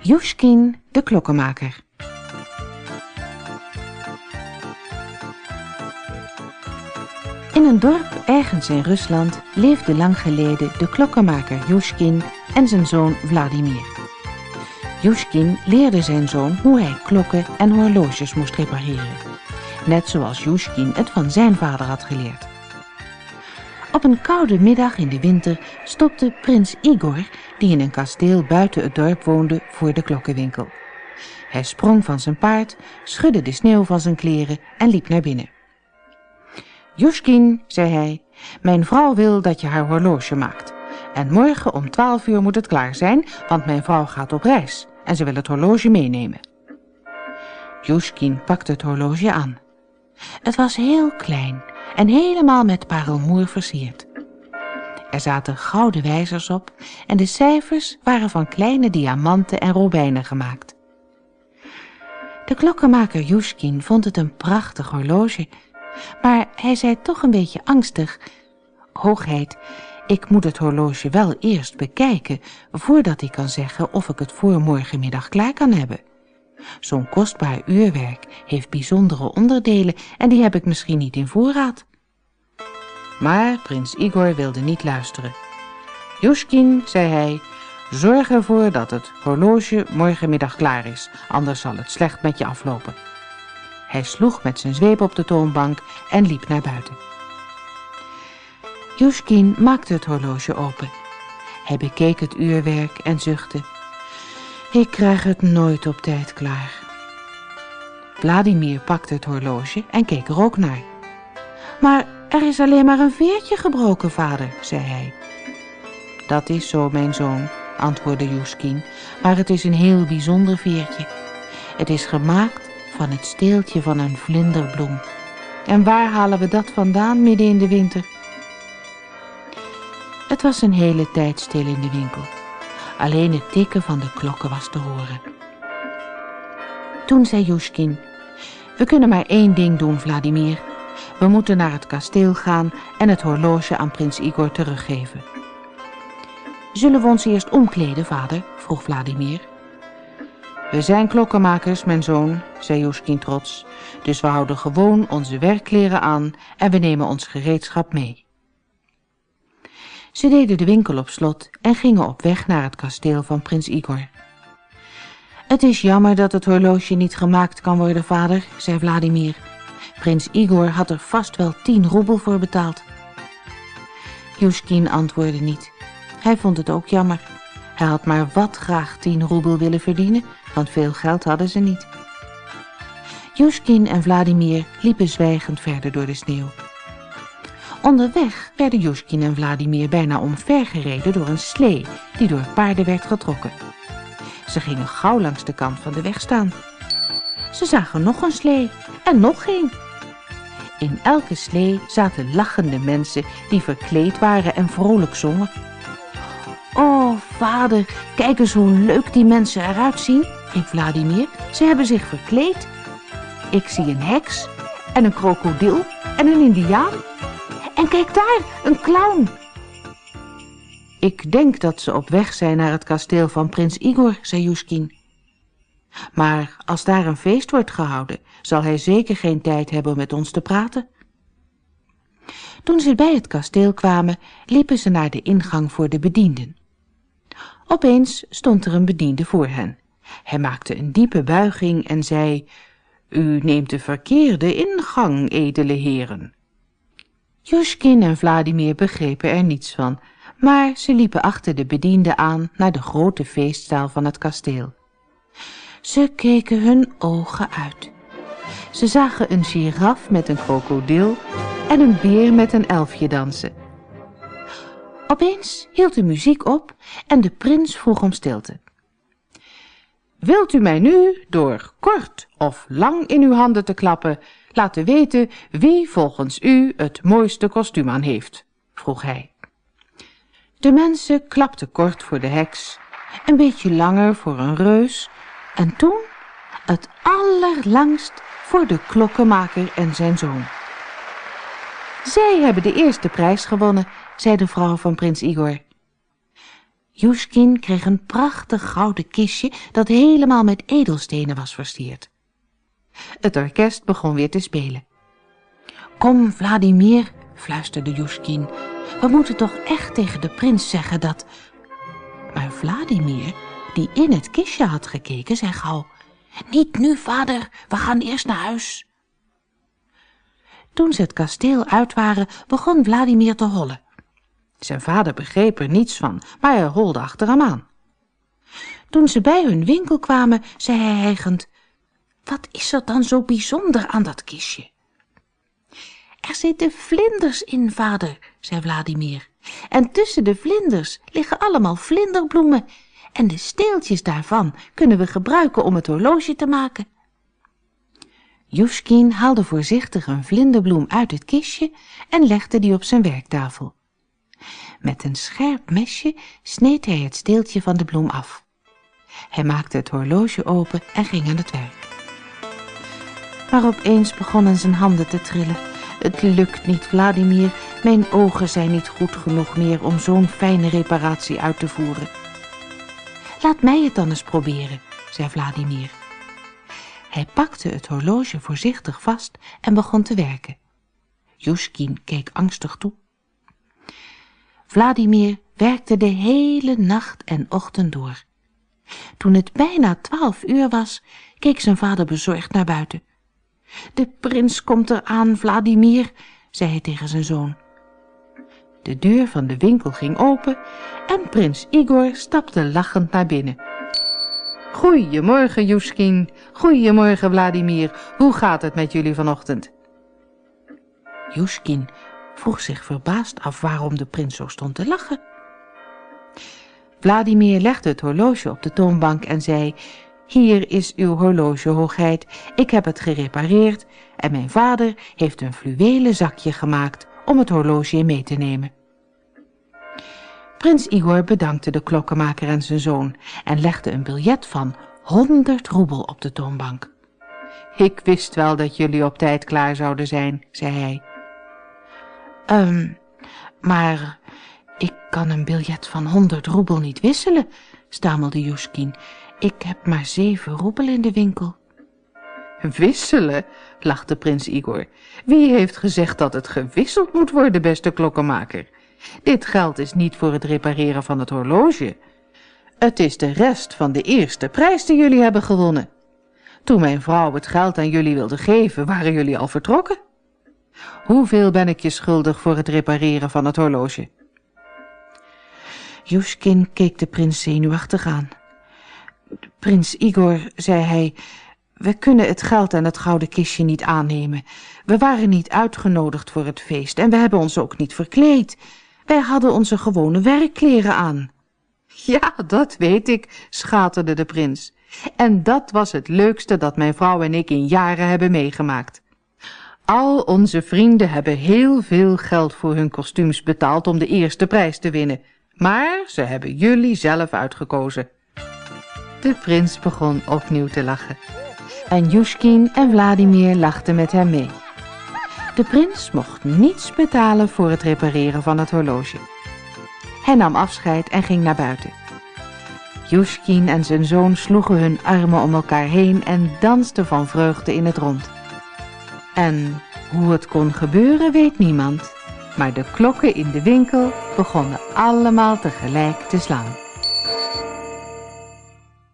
Joeskin, de klokkenmaker. In een dorp ergens in Rusland leefde lang geleden de klokkenmaker Joeskin en zijn zoon Vladimir. Joeskin leerde zijn zoon hoe hij klokken en horloges moest repareren, net zoals Joeskin het van zijn vader had geleerd. Op een koude middag in de winter stopte prins Igor, die in een kasteel buiten het dorp woonde, voor de klokkenwinkel. Hij sprong van zijn paard, schudde de sneeuw van zijn kleren en liep naar binnen. Joeskin, zei hij, mijn vrouw wil dat je haar horloge maakt. En morgen om 12 uur moet het klaar zijn, want mijn vrouw gaat op reis en ze wil het horloge meenemen. Joeskin pakte het horloge aan. Het was heel klein en helemaal met parelmoer versierd. Er zaten gouden wijzers op en de cijfers waren van kleine diamanten en robijnen gemaakt. De klokkenmaker Joeskin vond het een prachtig horloge, maar hij zei toch een beetje angstig: Hoogheid, ik moet het horloge wel eerst bekijken voordat ik kan zeggen of ik het voor morgenmiddag klaar kan hebben. Zo'n kostbaar uurwerk heeft bijzondere onderdelen en die heb ik misschien niet in voorraad. Maar prins Igor wilde niet luisteren. Joeskin, zei hij, zorg ervoor dat het horloge morgenmiddag klaar is, anders zal het slecht met je aflopen. Hij sloeg met zijn zweep op de toonbank en liep naar buiten. Joeskin maakte het horloge open. Hij bekeek het uurwerk en zuchtte: ik krijg het nooit op tijd klaar. Vladimir pakte het horloge en keek er ook naar. Maar er is alleen maar een veertje gebroken, vader, zei hij. Dat is zo, mijn zoon, antwoordde Joeskin, maar het is een heel bijzonder veertje. Het is gemaakt van het steeltje van een vlinderbloem. En waar halen we dat vandaan midden in de winter? Het was een hele tijd stil in de winkel. Alleen het tikken van de klokken was te horen. Toen zei Joeskin: we kunnen maar één ding doen, Vladimir. We moeten naar het kasteel gaan en het horloge aan prins Igor teruggeven. Zullen we ons eerst omkleden, vader? Vroeg Vladimir. We zijn klokkenmakers, mijn zoon, zei Joeskin trots. Dus we houden gewoon onze werkkleren aan en we nemen ons gereedschap mee. Ze deden de winkel op slot en gingen op weg naar het kasteel van prins Igor. Het is jammer dat het horloge niet gemaakt kan worden, vader, zei Vladimir. Prins Igor had er vast wel 10 roebel voor betaald. Joeskin antwoordde niet. Hij vond het ook jammer. Hij had maar wat graag 10 roebel willen verdienen, want veel geld hadden ze niet. Joeskin en Vladimir liepen zwijgend verder door de sneeuw. Onderweg werden Joeskin en Vladimir bijna omvergereden door een slee die door paarden werd getrokken. Ze gingen gauw langs de kant van de weg staan. Ze zagen nog een slee en nog een. In elke slee zaten lachende mensen die verkleed waren en vrolijk zongen. Oh, vader, kijk eens hoe leuk die mensen eruit zien, riep Vladimir. Ze hebben zich verkleed. Ik zie een heks en een krokodil en een indiaan. En kijk daar, een clown. Ik denk dat ze op weg zijn naar het kasteel van prins Igor, zei Joeskin. Maar als daar een feest wordt gehouden, zal hij zeker geen tijd hebben om met ons te praten. Toen ze bij het kasteel kwamen, liepen ze naar de ingang voor de bedienden. Opeens stond er een bediende voor hen. Hij maakte een diepe buiging en zei: u neemt de verkeerde ingang, edele heren. Joeskin en Vladimir begrepen er niets van, maar ze liepen achter de bediende aan naar de grote feestzaal van het kasteel. Ze keken hun ogen uit. Ze zagen een giraf met een krokodil en een beer met een elfje dansen. Opeens hield de muziek op en de prins vroeg om stilte. Wilt u mij nu, door kort of lang in uw handen te klappen, laten weten wie volgens u het mooiste kostuum aan heeft? Vroeg hij. De mensen klapten kort voor de heks, een beetje langer voor een reus en toen het allerlangst voor de klokkenmaker en zijn zoon. Zij hebben de eerste prijs gewonnen, zei de vrouw van prins Igor. Joeskin kreeg een prachtig gouden kistje dat helemaal met edelstenen was versierd. Het orkest begon weer te spelen. Kom, Vladimir, fluisterde Joeskin, we moeten toch echt tegen de prins zeggen dat... Maar Vladimir, die in het kistje had gekeken, zei gauw, niet nu, vader, we gaan eerst naar huis. Toen ze het kasteel uit waren, begon Vladimir te hollen. Zijn vader begreep er niets van, maar hij holde achter hem aan. Toen ze bij hun winkel kwamen, zei hij hijgend, wat is er dan zo bijzonder aan dat kistje? Er zitten vlinders in, vader, zei Vladimir. En tussen de vlinders liggen allemaal vlinderbloemen. En de steeltjes daarvan kunnen we gebruiken om het horloge te maken. Joeskin haalde voorzichtig een vlinderbloem uit het kistje en legde die op zijn werktafel. Met een scherp mesje sneed hij het steeltje van de bloem af. Hij maakte het horloge open en ging aan het werk. Maar opeens begonnen zijn handen te trillen. Het lukt niet, Vladimir. Mijn ogen zijn niet goed genoeg meer om zo'n fijne reparatie uit te voeren. Laat mij het dan eens proberen, zei Vladimir. Hij pakte het horloge voorzichtig vast en begon te werken. Joeskin keek angstig toe. Vladimir werkte de hele nacht en ochtend door. Toen het bijna 12 uur was, keek zijn vader bezorgd naar buiten. De prins komt eraan, Vladimir, zei hij tegen zijn zoon. De deur van de winkel ging open en prins Igor stapte lachend naar binnen. Goeiemorgen, Joeskin. Goeiemorgen, Vladimir. Hoe gaat het met jullie vanochtend? Joeskin vroeg zich verbaasd af waarom de prins zo stond te lachen. Vladimir legde het horloge op de toonbank en zei, hier is uw horloge, hoogheid. Ik heb het gerepareerd en mijn vader heeft een fluwelen zakje gemaakt om het horloge in mee te nemen. Prins Igor bedankte de klokkenmaker en zijn zoon en legde een biljet van 100 roebel op de toonbank. Ik wist wel dat jullie op tijd klaar zouden zijn, zei hij. Maar ik kan een biljet van 100 roebel niet wisselen, stamelde Joeskin. Ik heb maar 7 roebel in de winkel. Wisselen? Lachte prins Igor. Wie heeft gezegd dat het gewisseld moet worden, beste klokkenmaker? Dit geld is niet voor het repareren van het horloge. Het is de rest van de eerste prijs die jullie hebben gewonnen. Toen mijn vrouw het geld aan jullie wilde geven, waren jullie al vertrokken. Hoeveel ben ik je schuldig voor het repareren van het horloge? Joeskin keek de prins zenuwachtig aan. Prins Igor, zei hij, we kunnen het geld en het gouden kistje niet aannemen. We waren niet uitgenodigd voor het feest en we hebben ons ook niet verkleed. Wij hadden onze gewone werkkleren aan. Ja, dat weet ik, schaterde de prins. En dat was het leukste dat mijn vrouw en ik in jaren hebben meegemaakt. Al onze vrienden hebben heel veel geld voor hun kostuums betaald om de eerste prijs te winnen. Maar ze hebben jullie zelf uitgekozen. De prins begon opnieuw te lachen. En Joeskin en Vladimir lachten met hem mee. De prins mocht niets betalen voor het repareren van het horloge. Hij nam afscheid en ging naar buiten. Joeskin en zijn zoon sloegen hun armen om elkaar heen en dansten van vreugde in het rond. En hoe het kon gebeuren weet niemand, maar de klokken in de winkel begonnen allemaal tegelijk te slaan.